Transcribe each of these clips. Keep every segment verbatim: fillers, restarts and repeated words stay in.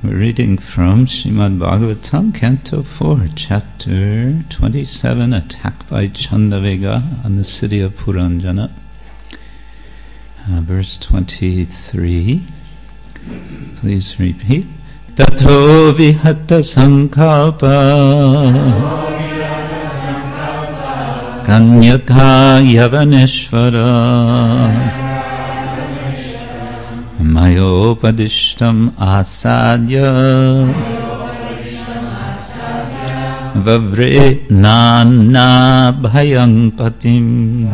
We're reading from Srimad Bhagavatam, Canto four, Chapter twenty-seven, Attack by Chandavega on the city of Puranjana. Uh, verse twenty-three. Please repeat. Tato vihata sankalpa Kanyaka yavaneshvara Mayopadishtam asadya Vavre nana bhayang patim.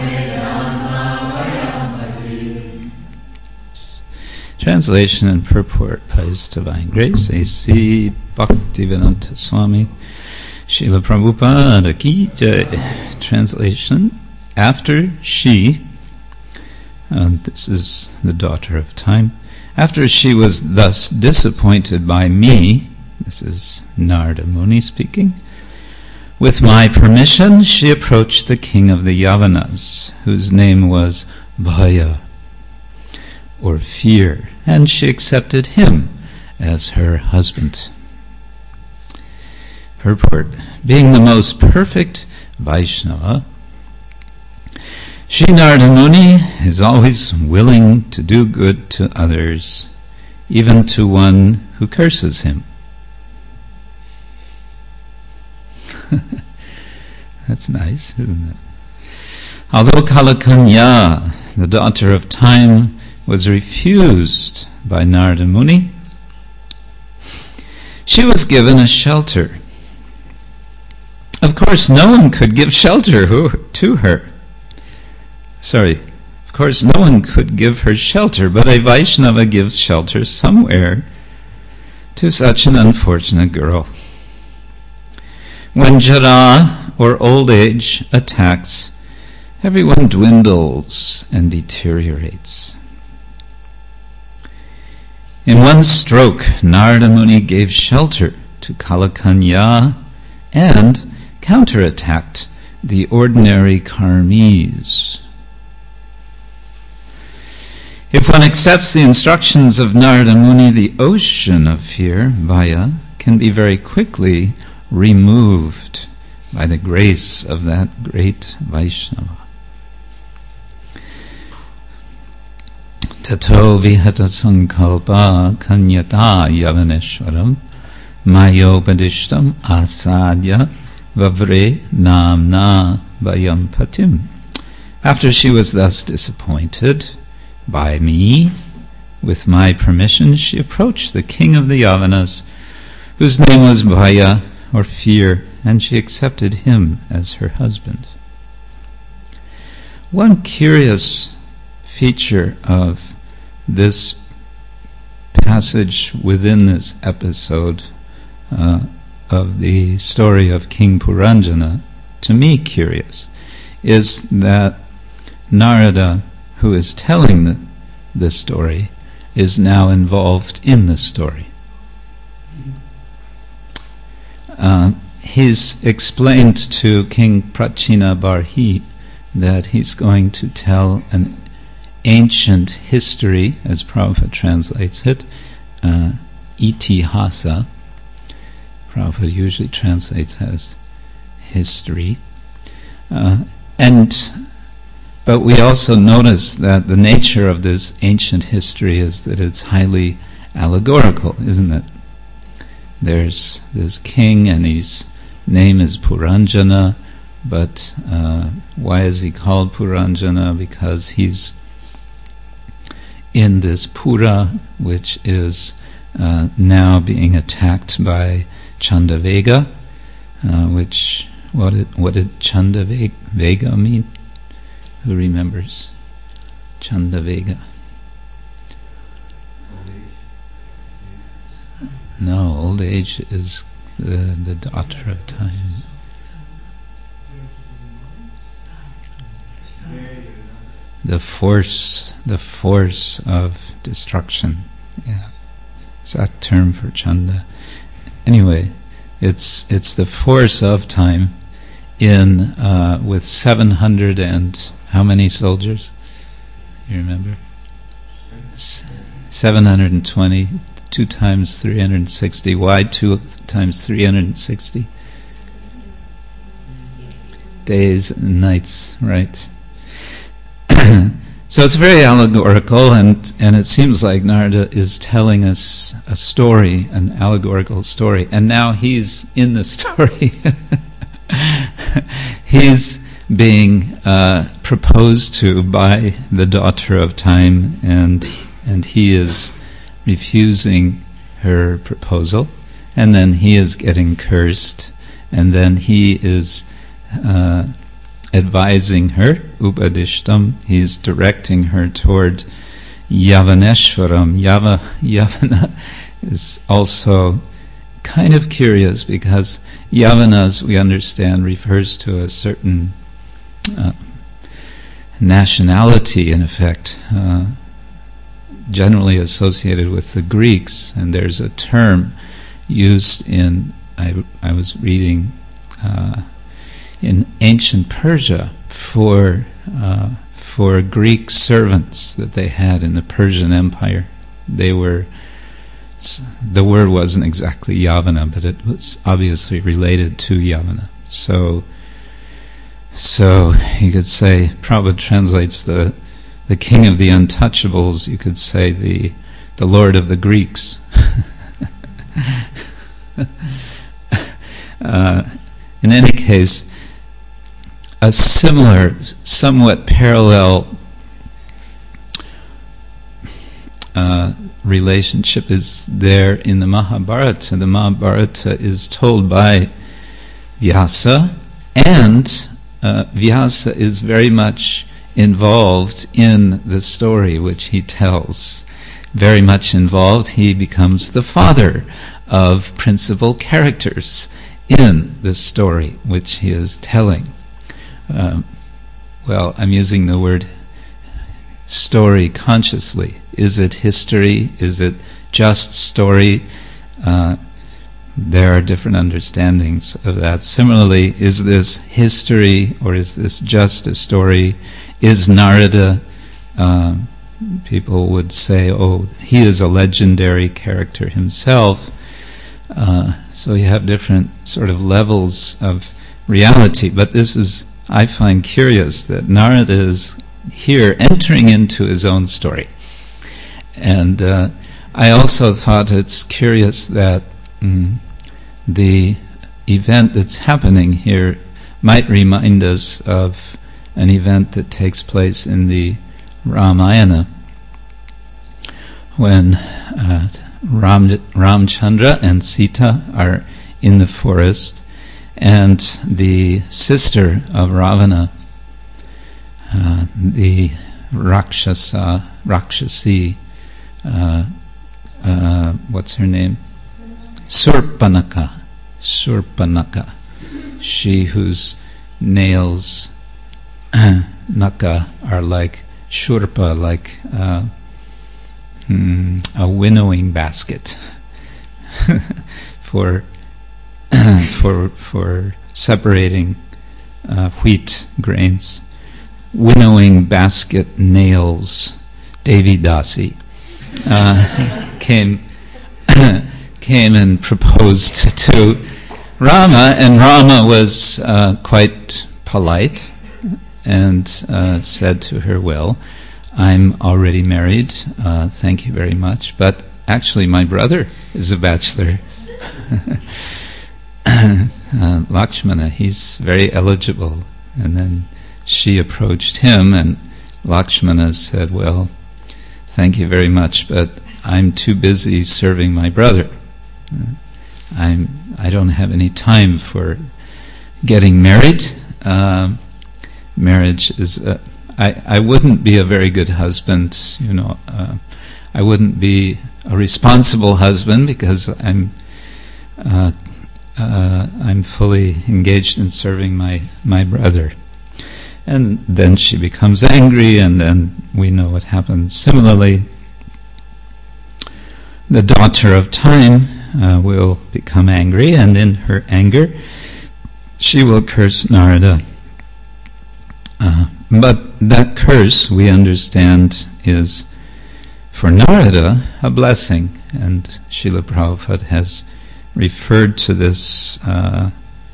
Translation and purport by His Divine Grace A C Bhaktivedanta Swami Srila Prabhupada Ki Jai. Translation: After she, uh, this is the daughter of time, after she was thus disappointed by me, this is Narada Muni speaking, with my permission she approached the king of the Yavanas, whose name was Bhaya, or fear, and she accepted him as her husband. Purport: being the most perfect Vaishnava, Sri Narada Muni is always willing to do good to others, even to one who curses him. That's nice, isn't it? Although Kalakanya, the daughter of time, was refused by Narada Muni, she was given a shelter. Of course, no one could give shelter to her. Sorry, of course, no one could give her shelter, but a Vaishnava gives shelter somewhere to such an unfortunate girl. When Jara, or old age, attacks, everyone dwindles and deteriorates. In one stroke, Narada Muni gave shelter to Kalakanya and counterattacked the ordinary karmis. If one accepts the instructions of Narada Muni, the ocean of fear, Vaya, can be very quickly removed by the grace of that great Vaishnava. Tato vihata sankalpa kanyata yavaneshwaram mayopadishtam asadya vavre namna vayam patim. After she was thus disappointed by me, with my permission she approached the king of the Yavanas, whose name was Bhaya, or fear, and she accepted him as her husband. One curious feature of this passage within this episode uh, of the story of King Puranjana, to me curious, is that Narada, who is telling the, the story, is now involved in the story. Uh, he's explained to King Prachina Barhi that he's going to tell an ancient history, as Prabhupada translates it, uh, itihasa. Prabhupada usually translates as history. Uh, and but we also notice that the nature of this ancient history is that it's highly allegorical, isn't it? There's this king, and his name is Puranjana, but uh, why is he called Puranjana? Because he's in this Pura, which is uh, now being attacked by Chandavega, uh, which, what did, what did Chandavega mean? Who remembers? Chandavega. No, old age is the, the daughter of time. The force, the force of destruction. Yeah, is that term for Chanda? Anyway, it's it's the force of time in uh, with seven hundred and how many soldiers? You remember? S- seven hundred and twenty two times three hundred sixty. Why two times three hundred sixty? Days and nights, right? So it's very allegorical, and, and it seems like Narada is telling us a story, an allegorical story, and now he's in the story. He's being uh, proposed to by the daughter of time, and and he is refusing her proposal, and then he is getting cursed, and then he is uh, advising her, Upadishtam, he's directing her toward Yavaneshwaram. Yava, Yavana is also kind of curious because Yavana, as we understand, refers to a certain uh, nationality, in effect, uh, generally associated with the Greeks, and there's a term used in, I, I was reading, uh, in ancient Persia for uh, for Greek servants that they had in the Persian Empire. They were, the word wasn't exactly Yavana, but it was obviously related to Yavana. So, so you could say, Prabhupada translates the the king of the untouchables. You could say the the Lord of the Greeks. uh, in any case, a similar, somewhat parallel uh, relationship is there in the Mahabharata. The Mahabharata is told by Vyasa, and uh, Vyasa is very much involved in the story which he tells. Very much involved. He becomes the father of principal characters in the story which he is telling. Um, well, I'm using the word story consciously. Is it history? Is it just story? Uh, there are different understandings of that. Similarly, is this history or is this just a story? Is Narada, uh, people would say, oh, he is a legendary character himself. Uh, so you have different sort of levels of reality. But this is, I find curious that Narada is here entering into his own story. And uh, I also thought it's curious that mm, the event that's happening here might remind us of an event that takes place in the Ramayana when uh, Ram, Ramchandra and Sita are in the forest, and the sister of Ravana, uh, the Rakshasa, Rakshasi, uh, uh, what's her name? Surpanaka. Surpanaka. She whose nails, Naka, are like Shurpa, like uh, hmm, a winnowing basket for for for separating uh, wheat grains. Winnowing basket nails, Devi Dasi, uh, came came and proposed to Rama, and Rama was uh, quite polite and uh, said to her, well, I'm already married, uh, thank you very much, but actually my brother is a bachelor. uh, Lakshmana, he's very eligible. And then she approached him, and Lakshmana said, well, thank you very much, but I'm too busy serving my brother. I'm, I don't have any time for getting married. Uh, marriage is... Uh, I, I wouldn't be a very good husband, you know. Uh, I wouldn't be a responsible husband because I'm uh, uh, I'm fully engaged in serving my, my brother. And then she becomes angry, and then we know what happens. Similarly, the daughter of time uh, will become angry, and in her anger, she will curse Narada. Uh, but that curse, we understand, is for Narada a blessing, and Srila Prabhupada has referred to this uh,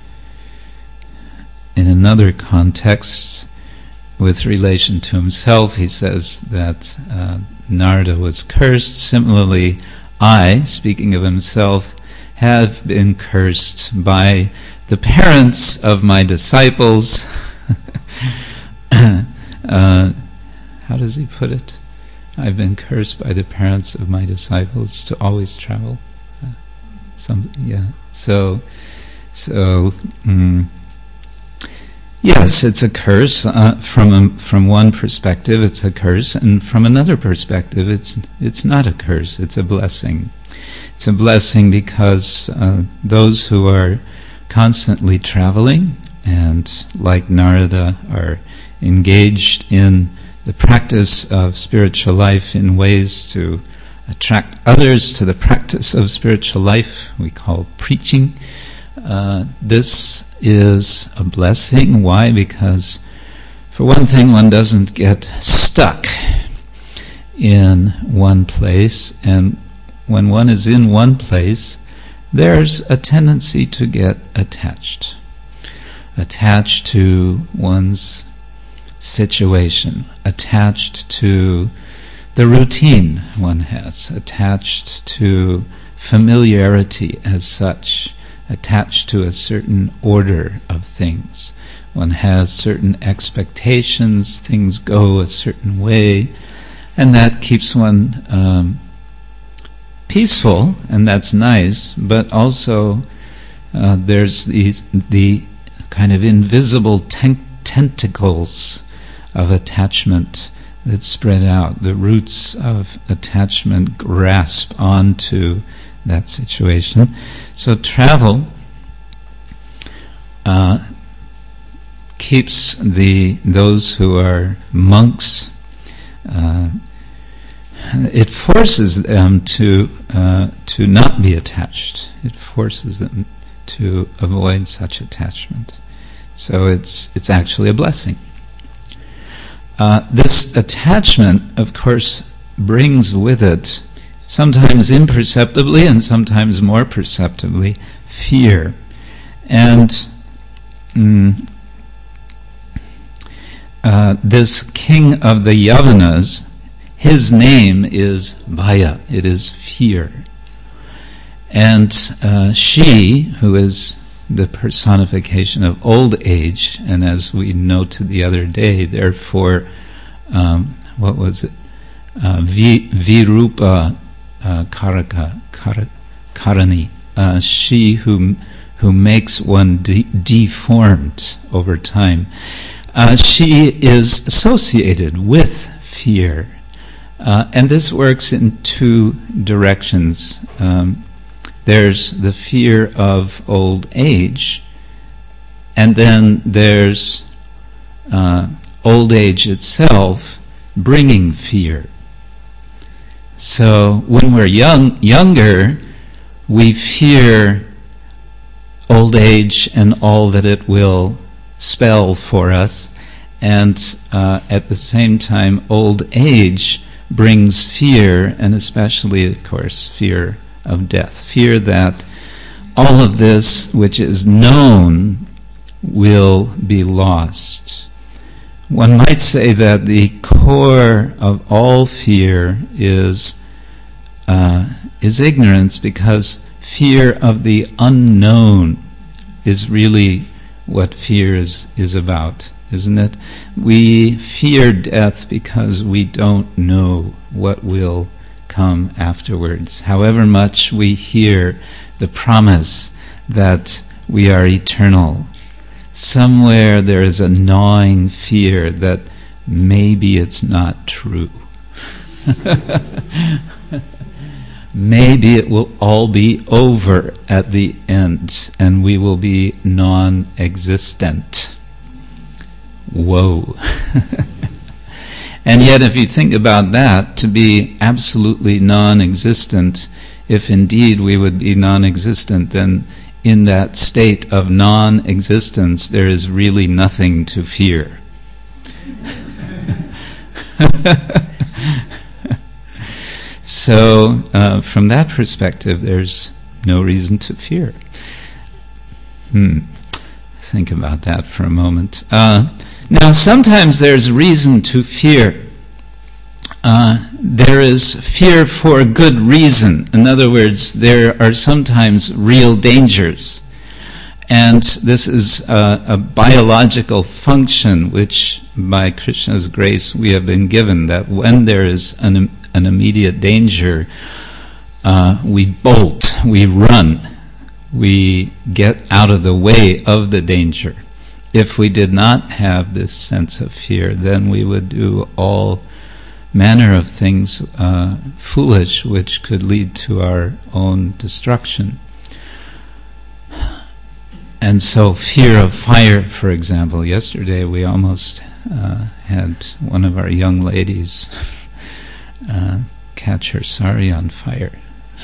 in another context with relation to himself. He says that uh, Narada was cursed. Similarly, I, speaking of himself, have been cursed by the parents of my disciples. uh, how does he put it? I've been cursed by the parents of my disciples to always travel. Uh, some, yeah. So, so mm, yes, it's a curse. Uh, from a, from one perspective, it's a curse, and from another perspective, it's it's not a curse. It's a blessing. It's a blessing because uh, those who are constantly traveling and, like Narada, are engaged in the practice of spiritual life in ways to attract others to the practice of spiritual life, we call preaching. Uh, this is a blessing. Why? Because, for one thing, one doesn't get stuck in one place, and when one is in one place, there's a tendency to get attached. Attached to one's situation, attached to the routine one has, attached to familiarity as such, attached to a certain order of things. One has certain expectations, things go a certain way, and that keeps one um, peaceful, and that's nice, but also uh, there's these, the kind of invisible ten- tentacles of attachment that spread out. The roots of attachment grasp onto that situation. So travel uh, keeps the those who are monks, uh, it forces them to uh, to not be attached. It forces them to avoid such attachment. So it's it's actually a blessing. Uh, this attachment, of course, brings with it, sometimes imperceptibly and sometimes more perceptibly, fear. And mm, uh, this king of the Yavanas, his name is Bhaya, it is fear. And uh, she, who is the personification of old age, and as we noted the other day, therefore, um, what was it? Uh, vi, Virupa uh, Karaka, Kar, Karani, uh, she who, who makes one de- deformed over time. Uh, she is associated with fear. Uh, and this works in two directions. Um, There's the fear of old age, and then there's uh, old age itself bringing fear. So when we're young, younger, we fear old age and all that it will spell for us, and uh, at the same time, old age brings fear, and especially, of course, fear of death. Fear that all of this which is known will be lost. One might say that the core of all fear is uh, is ignorance, because fear of the unknown is really what fear is, is about, isn't it? We fear death because we don't know what will come afterwards. However much we hear the promise that we are eternal, somewhere there is a gnawing fear that maybe it's not true. Maybe it will all be over at the end and we will be non-existent. Whoa. And yet, if you think about that, to be absolutely non-existent, if indeed we would be non-existent, then in that state of non-existence, there is really nothing to fear. So, uh, from that perspective, there's no reason to fear. Hmm. Think about that for a moment. Uh, now, sometimes there's reason to fear. Uh, there is fear for good reason. In other words, there are sometimes real dangers. And this is a, a biological function which, by Krishna's grace, we have been given, that when there is an, an immediate danger, uh, we bolt, we run, we get out of the way of the danger. If we did not have this sense of fear, then we would do all manner of things uh, foolish, which could lead to our own destruction. And so fear of fire, for example. Yesterday we almost uh, had one of our young ladies uh, catch her sari on fire.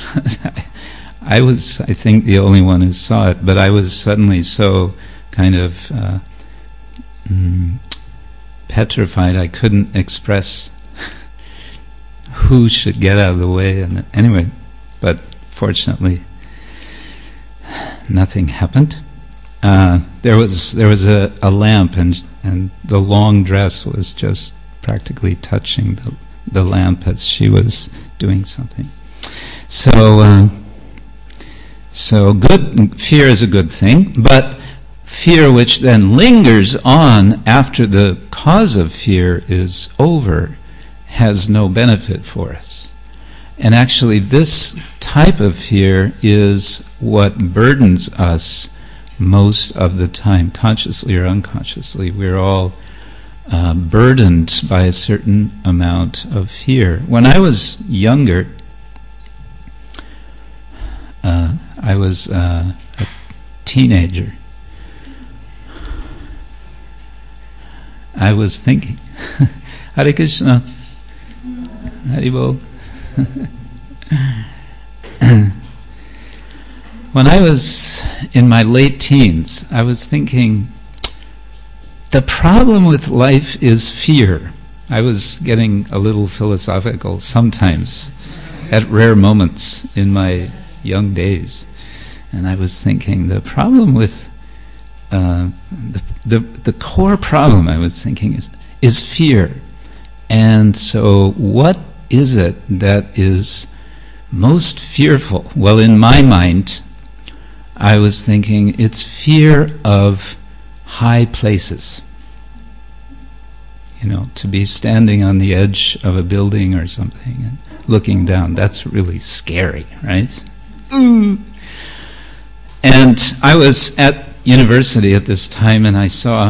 I was, I think, the only one who saw it, but I was suddenly so kind of uh, mm, petrified I couldn't express who should get out of the way. And anyway, but fortunately nothing happened. Uh, there was there was a, a lamp, and and the long dress was just practically touching the the lamp as she was doing something. So uh, so good fear is a good thing, but fear which then lingers on after the cause of fear is over has no benefit for us. And actually, this type of fear is what burdens us most of the time, consciously or unconsciously. We're all uh, burdened by a certain amount of fear. When I was younger, uh, I was uh, a teenager. I was thinking, Hare Krishna, Haribol. When I was in my late teens, I was thinking, the problem with life is fear. I was getting a little philosophical sometimes, at rare moments in my young days. And I was thinking, the problem with, uh, the, the, the core problem, I was thinking, is, is fear. And so what is it that is most fearful? Well, in my mind, I was thinking it's fear of high places. You know, to be standing on the edge of a building or something and looking down, that's really scary, right? Ooh. And I was at university at this time, and I saw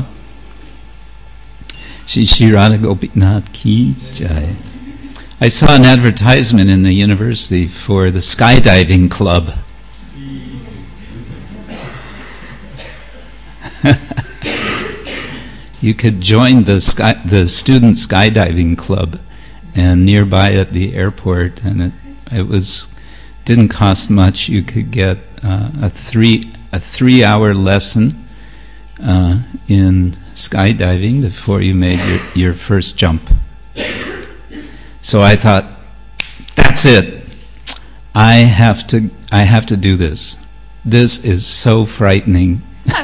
Shri Shri Radha Gopinath Ki Jai. I saw an advertisement in the university for the skydiving club. You could join the sky, the student skydiving club, and nearby at the airport, and it, it was didn't cost much. You could get uh, a three a three hour lesson uh, in skydiving before you made your, your first jump. So I thought, that's it. I have to I have to do this. This is so frightening.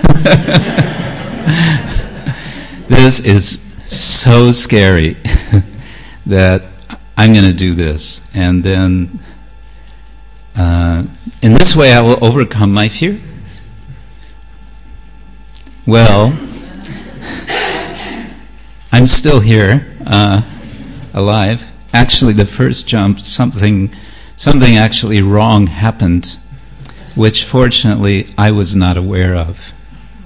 This is so scary that I'm going to do this. And then uh, in this way I will overcome my fear. Well, I'm still here, uh, alive. Actually, the first jump, something, something actually wrong happened, which fortunately I was not aware of.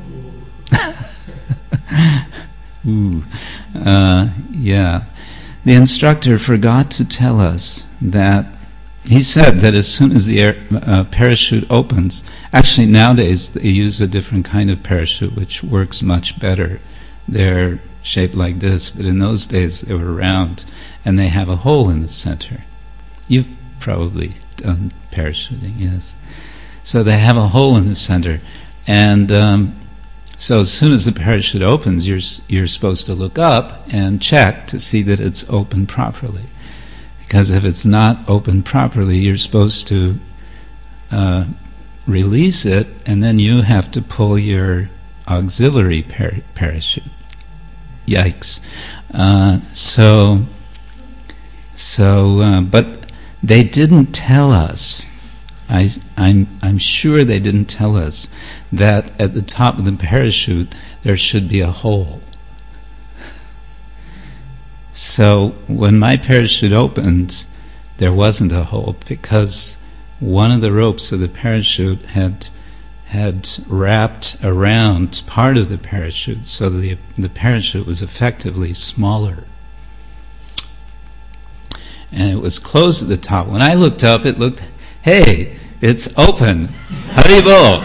Ooh, uh, yeah. The instructor forgot to tell us that he said that as soon as the air, uh, parachute opens, actually nowadays they use a different kind of parachute which works much better. They're shaped like this, but in those days they were round and they have a hole in the center. You've probably done parachuting, yes. So they have a hole in the center, and um, so as soon as the parachute opens, you're you're supposed to look up and check to see that it's open properly. Because if it's not opened properly, you're supposed to uh, release it, and then you have to pull your auxiliary par- parachute. Yikes. Uh, so, so, uh, but they didn't tell us, I, I'm, I'm sure they didn't tell us that at the top of the parachute there should be a hole. So when my parachute opened, there wasn't a hole because one of the ropes of the parachute had had wrapped around part of the parachute, so the the parachute was effectively smaller. And it was closed at the top. When I looked up, it looked, hey, it's open. Haribol!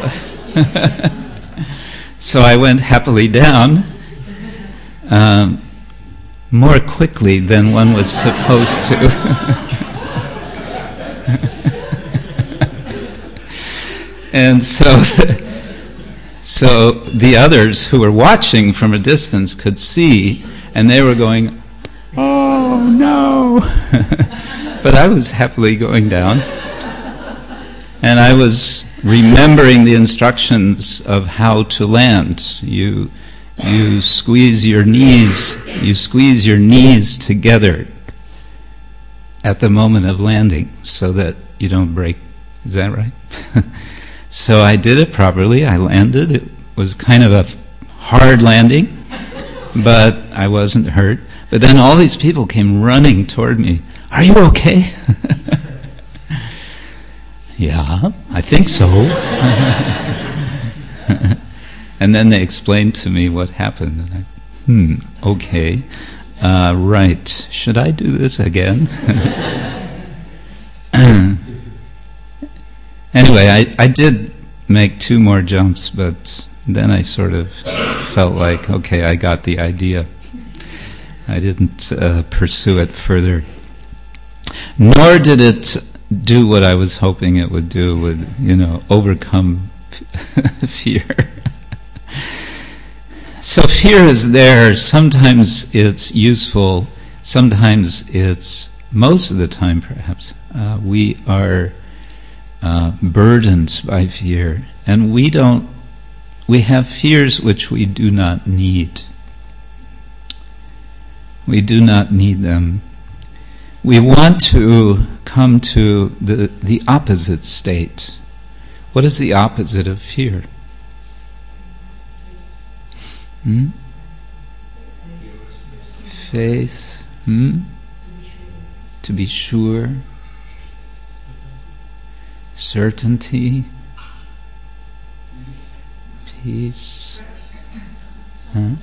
So I went happily down, um, more quickly than one was supposed to. And so, so the others who were watching from a distance could see, and they were going, "Oh no!" But I was happily going down, and I was remembering the instructions of how to land. You, you squeeze your knees. You squeeze your knees together at the moment of landing, so that you don't break. Is that right? So I did it properly. I landed. It was kind of a hard landing, but I wasn't hurt. But then all these people came running toward me. "Are you okay?" "Yeah, I think so." And then they explained to me what happened. And I, hmm, okay. Uh, right. Should I do this again? Anyway, I, I did make two more jumps, but then I sort of felt like, okay, I got the idea. I didn't uh, pursue it further. Nor did it do what I was hoping it would do, would, you know, overcome fear. So fear is there. Sometimes it's useful. Sometimes it's, most of the time perhaps, uh, we are Uh, burdened by fear, and we don't, we have fears which we do not need. We do not need them. We want to come to the, the opposite state. What is the opposite of fear? Hmm? Faith. Hmm? To be sure. Certainty, peace, huh?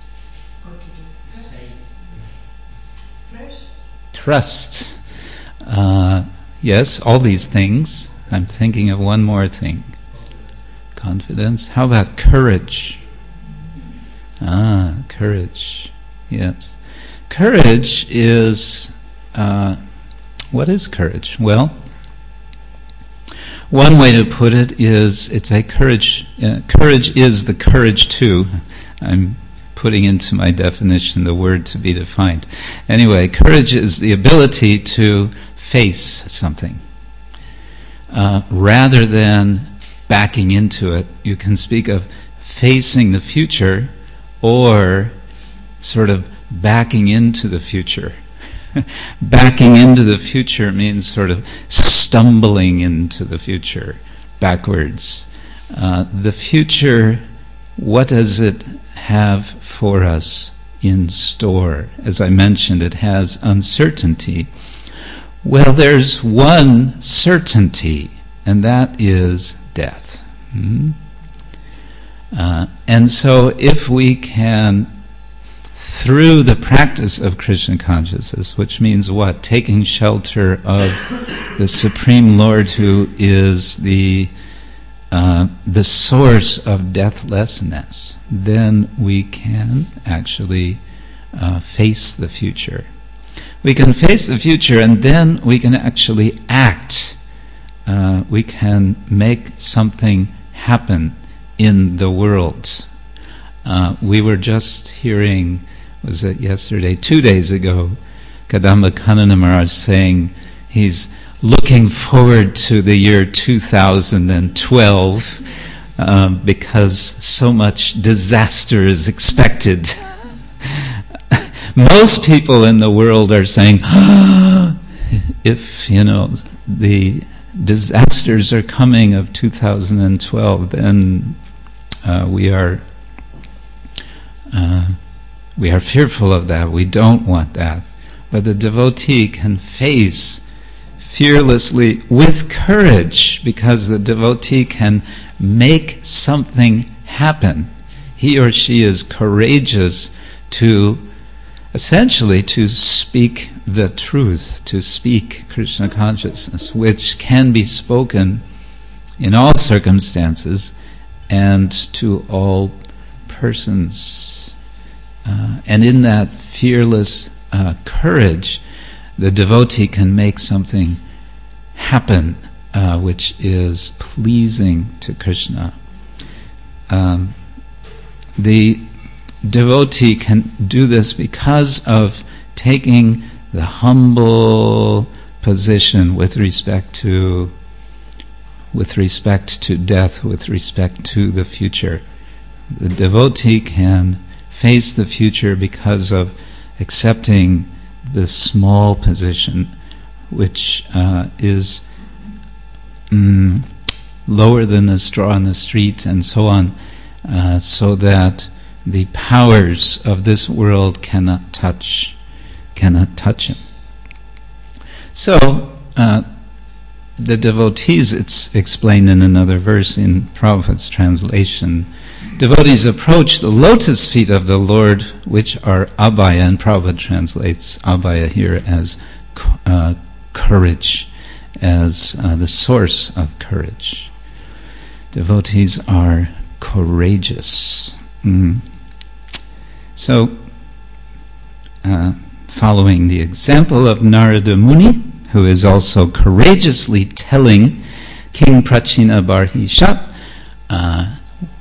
Trust. Uh, yes, all these things. I'm thinking of one more thing. Confidence. How about courage? Ah, courage. Yes. Courage is, uh, what is courage? Well, one way to put it is, it's a courage, uh, courage is the courage to, I'm putting into my definition the word to be defined. Anyway, courage is the ability to face something. Uh, rather than backing into it, you can speak of facing the future or sort of backing into the future. Backing into the future means sort of stumbling into the future, backwards. Uh, the future, what does it have for us in store? As I mentioned, it has uncertainty. Well, there's one certainty, and that is death. Hmm? Uh, and so if we can, through the practice of Krishna consciousness, which means what? Taking shelter of the Supreme Lord, who is the uh, the source of deathlessness, then we can actually uh, face the future. We can face the future, and then we can actually act. Uh, we can make something happen in the world. Uh, we were just hearing, was it yesterday, two days ago, Kadamba Kanana Maharaj saying he's looking forward to the year two thousand twelve um, because so much disaster is expected. Most people in the world are saying, if, you know, the disasters are coming of two thousand twelve, then uh, we are uh, we are fearful of that. We don't want that. But the devotee can face fearlessly with courage, because the devotee can make something happen. He or she is courageous to essentially to speak the truth, to speak Krishna consciousness, which can be spoken in all circumstances and to all persons. Uh, and in that fearless uh, courage, the devotee can make something happen uh, which is pleasing to Krishna. Um, the devotee can do this because of taking the humble position with respect to with respect to death, with respect to the future. The devotee can face the future because of accepting the small position, which uh, is mm, lower than the straw in the street and so on, uh, so that the powers of this world cannot touch, cannot touch him. So, uh, the devotees, it's explained in another verse in Prabhupada's translation, devotees approach the lotus feet of the Lord, which are abhaya, and Prabhupada translates abhaya here as uh, courage, as uh, the source of courage. Devotees are courageous. Mm. So, uh, following the example of Narada Muni, who is also courageously telling King Prachina Barhishat uh,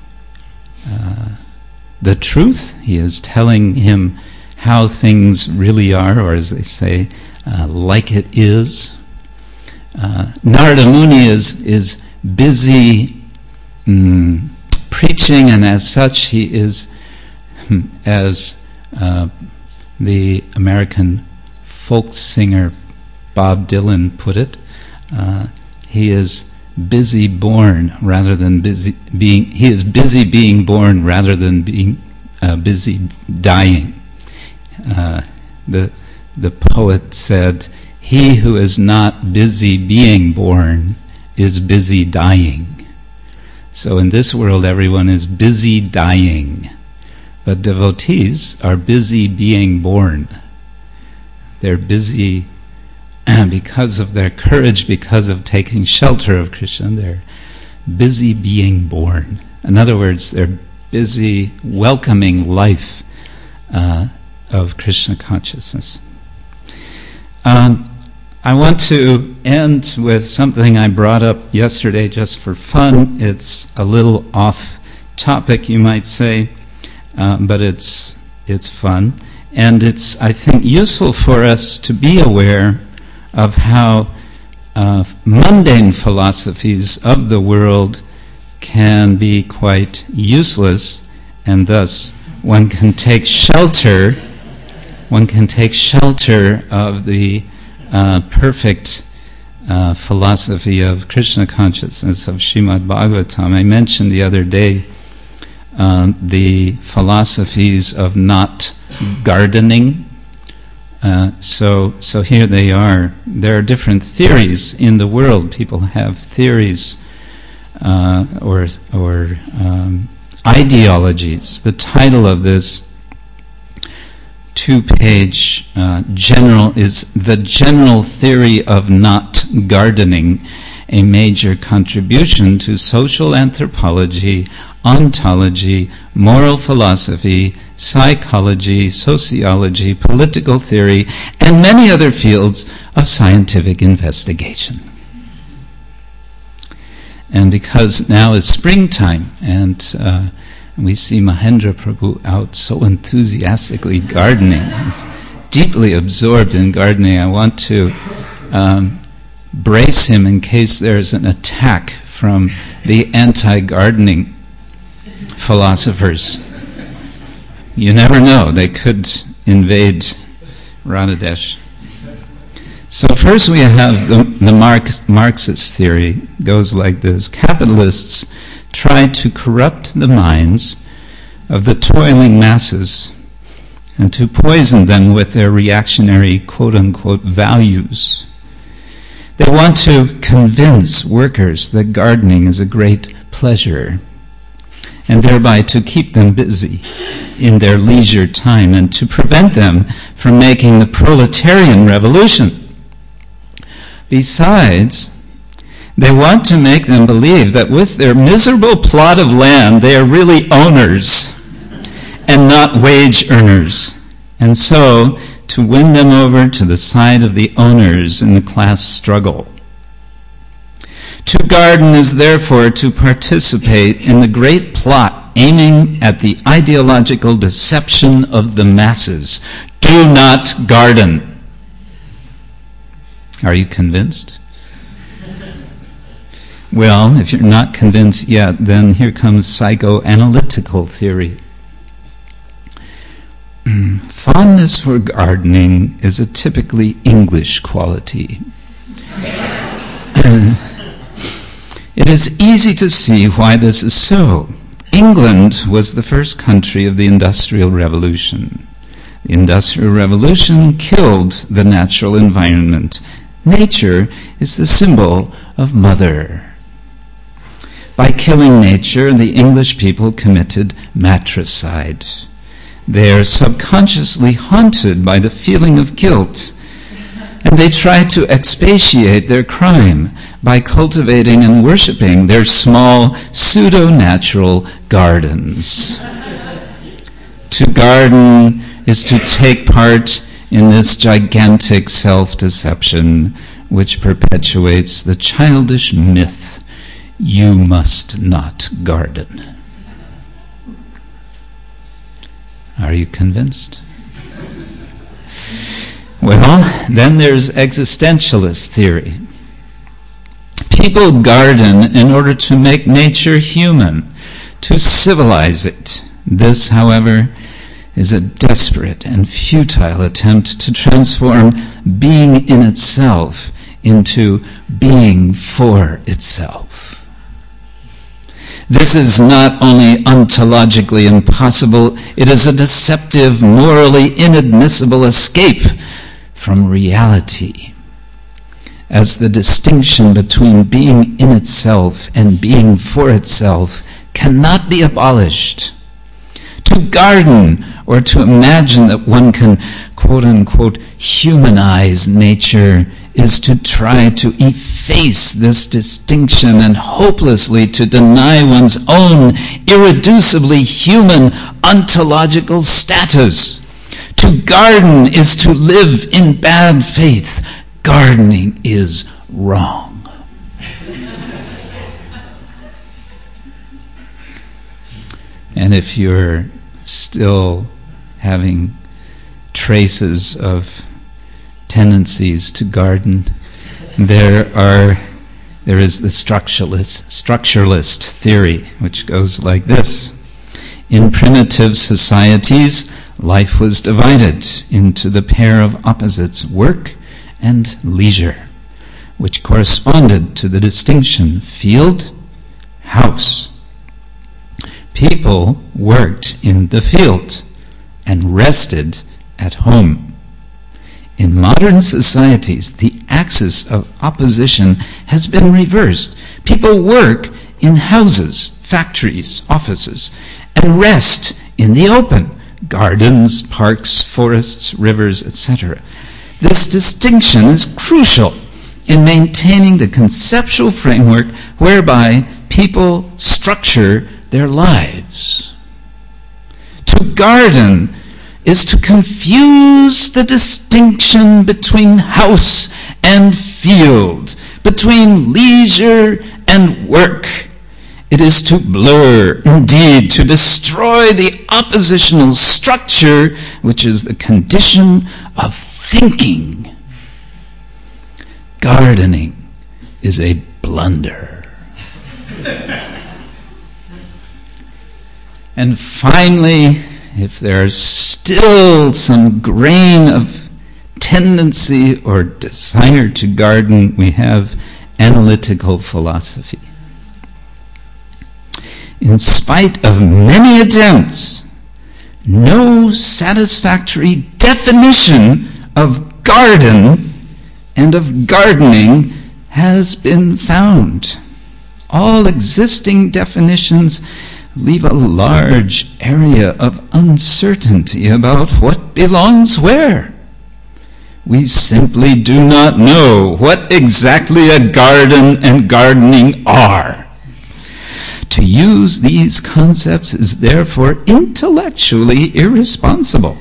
uh, the truth. He is telling him how things really are, or as they say, uh, like it is. Uh, Narada Muni is, is busy mm, preaching, and as such he is, as uh, the American folk singer Bob Dylan put it, uh, he is busy born rather than busy being. He is busy being born rather than being uh, busy dying. Uh, the the poet said, "He who is not busy being born is busy dying." So in this world, everyone is busy dying, but devotees are busy being born. They're busy because of their courage, because of taking shelter of Krishna. They're busy being born. In other words, they're busy welcoming life uh, of Krishna consciousness. Um, I want to end with something I brought up yesterday just for fun. It's a little off topic, you might say, uh, but it's it's fun. And it's, I think, useful for us to be aware of how uh, mundane philosophies of the world can be quite useless, and thus one can take shelter, one can take shelter of the uh, perfect uh, philosophy of Krishna consciousness, of Srimad Bhagavatam. I mentioned the other day uh, the philosophies of not gardening. Uh, so, so here they are. There are different theories in the world. People have theories uh, or or um, ideologies. The title of this two-page uh, general is "The General Theory of Not Gardening: A Major Contribution to Social Anthropology, Ontology, Moral Philosophy, Psychology, Sociology, Political Theory, and many other fields of scientific investigation." And because now is springtime, and uh, we see Mahendra Prabhu out so enthusiastically gardening, he's deeply absorbed in gardening. I want to um, brace him in case there's an attack from the anti-gardening philosophers. You never know, they could invade Radhadesh. So first we have the, the Marx, Marxist theory. It goes like this. Capitalists try to corrupt the minds of the toiling masses and to poison them with their reactionary quote-unquote values. They want to convince workers that gardening is a great pleasure, and thereby to keep them busy in their leisure time and to prevent them from making the proletarian revolution. Besides, they want to make them believe that with their miserable plot of land, they are really owners and not wage earners, and so to win them over to the side of the owners in the class struggle. To garden is therefore to participate in the great plot aiming at the ideological deception of the masses. Do not garden. Are you convinced? Well, if you're not convinced yet, then here comes psychoanalytical theory. Fondness for gardening is a typically English quality. It is easy to see why this is so. England was the first country of the Industrial Revolution. The Industrial Revolution killed the natural environment. Nature is the symbol of mother. By killing nature, the English people committed matricide. They are subconsciously haunted by the feeling of guilt, and they try to expiate their crime by cultivating and worshipping their small pseudo-natural gardens. To garden is to take part in this gigantic self-deception which perpetuates the childish myth, you must not garden. Are you convinced? Well, then there's existentialist theory. People garden in order to make nature human, to civilize it. This, however, is a desperate and futile attempt to transform being in itself into being for itself. This is not only ontologically impossible, it is a deceptive, morally inadmissible escape from reality, as the distinction between being in itself and being for itself cannot be abolished. To garden, or to imagine that one can, quote-unquote, humanize nature, is to try to efface this distinction and hopelessly to deny one's own irreducibly human ontological status. To garden is to live in bad faith. Gardening is wrong. And if you're still having traces of tendencies to garden, there are there is the structuralist structuralist theory, which goes like this. In primitive societies, life was divided into the pair of opposites, work and leisure, which corresponded to the distinction field, house. People worked in the field and rested at home. In modern societies, the axis of opposition has been reversed. People work in houses, factories, offices, and rest in the open, gardens, parks, forests, rivers, et cetera. This distinction is crucial in maintaining the conceptual framework whereby people structure their lives. To garden is to confuse the distinction between house and field, between leisure and work, It is to blur, indeed, to destroy the oppositional structure which is the condition of thinking. Gardening is a blunder. And finally, if there's still some grain of tendency or desire to garden, we have analytical philosophy. In spite of many attempts, no satisfactory definition of garden and of gardening has been found. All existing definitions leave a large area of uncertainty about what belongs where. We simply do not know what exactly a garden and gardening are. To use these concepts is therefore intellectually irresponsible.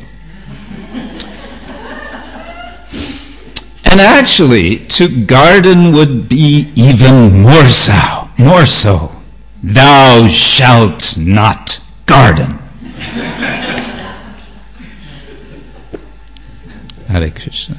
And actually, to garden would be even more so, more so. Thou shalt not garden. Hare Krishna.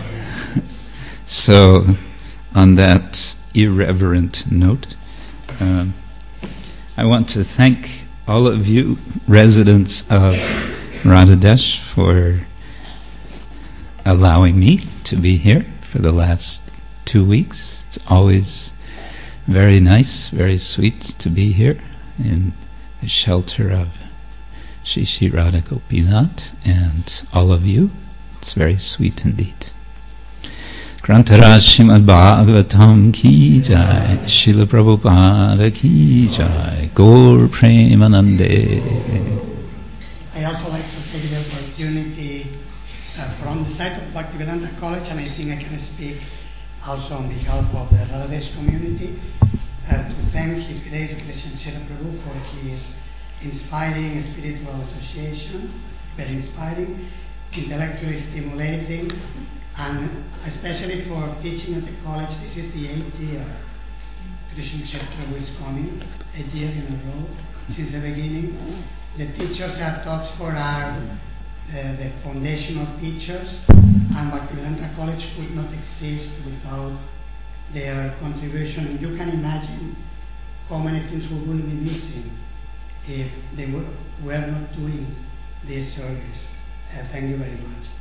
So, on that irreverent note, um, I want to thank all of you residents of Radhadesh for allowing me to be here for the last two weeks. It's always very nice, very sweet to be here in the shelter of Shri Shri Radha Gopinath and all of you. It's very sweet indeed. Grantaraj Srimad Bhagavatam ki jai, Srila Prabhupada ki jai, Gaur Premanande. I also like to take the opportunity uh, from the side of Bhaktivedanta College, and I think I can speak also on behalf of the Radhadesh community, uh, to thank His Grace Krishna Chaitanya Prabhu for his inspiring spiritual association, very inspiring, intellectually stimulating, and especially for teaching at the college. This is the eighth year Krishna Chaitanya Prabhu is coming, eight years in a row since the beginning. The teachers at Oxford are the, the foundational teachers, and Bhaktivedanta College could not exist without their contribution. You can imagine how many things we will be missing if they were, were not doing this service. Uh, thank you very much.